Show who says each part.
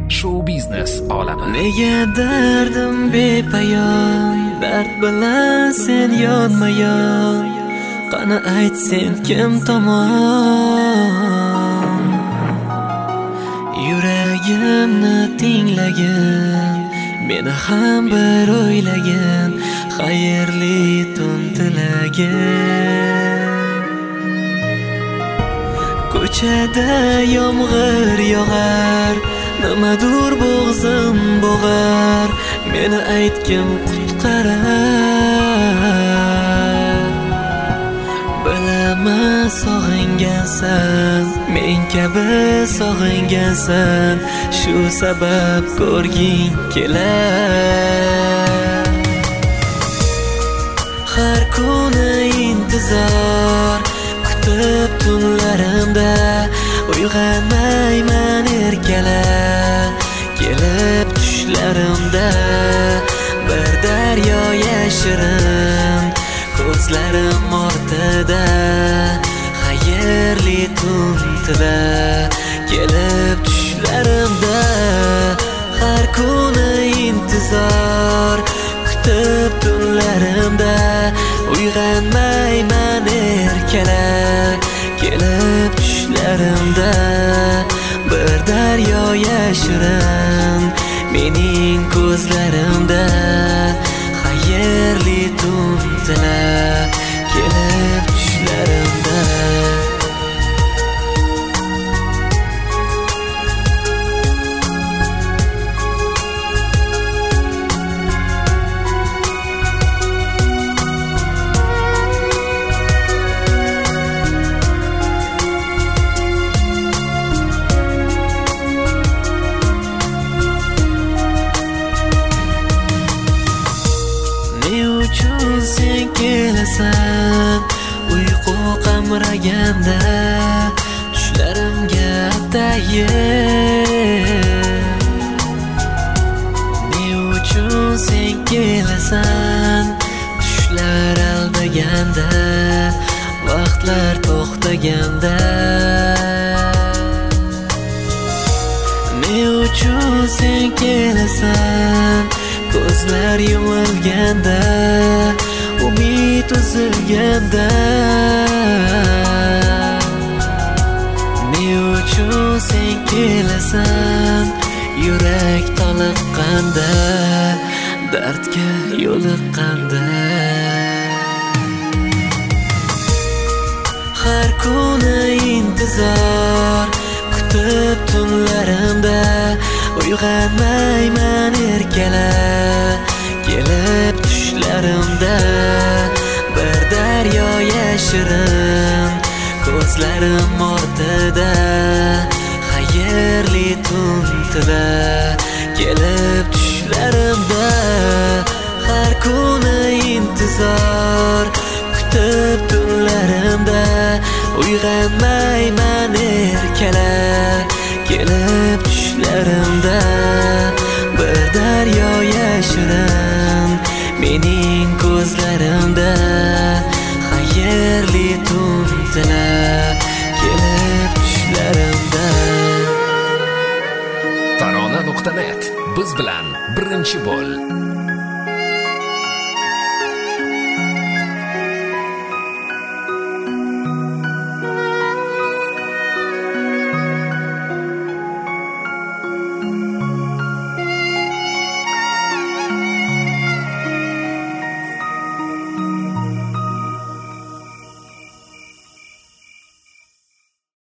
Speaker 1: Show biznes olami.
Speaker 2: Nega dardim bepayon, dard bilan sen yonma-yon. Qani ayt sen kim tomon? Yuragimni tinglagin, meni ham bir o'ylagin, xayrli tun tilagin. Ko'chada yomg'ir yog'ar, nimadur bo'g'zim bo'g'ar, meni aytgim qutqarar. Bilaman sog'ingansan, men kabi sog'ingansan, shu sabab ko'rging kelar. Har kuni intizor kutib tunlarimda, uyg'onmayman erkalar. Kelib tushlarimda bir daryo yashirin, ko'zlarim ortida xayrli tun tila. Kelib tushlarimda har kuni intizor kutib tunlarimda, uyg'onmayman erkalar. Kelib tushlarimda bir daryo yashirin, mening ko'zlarimda xayrli tun tila. Kelib tushlarimda sen kelasan, uyqu qamraganda tushlarimga atayin. Ne uchun sen kelasan, tushlar aldaganda, vaqtlar to'xtaganda. Ne uchun sen kelasan, ko'zlar yumilganda, umid uzilganda. Ne uchun sen kelasan, yurak toliqqanda, dardga yo'liqqanda. Har kuni intizor kutib tunlarimda, uyg'onmayman erkalar. Kelib tushlarimda bir daryo yashirin, ko'zlarim ortida xayrli tun tila. Kelib tushlarimda har kuni intizor kutib tunlarimda, uyg'onmayman erkalar. Kelib tushlarimda bir daryo yashirin, mening ko'zlarimda xayrli tun tila. Kelib tushlarimda
Speaker 1: Tarona.net biz bilan birinchi bo'l.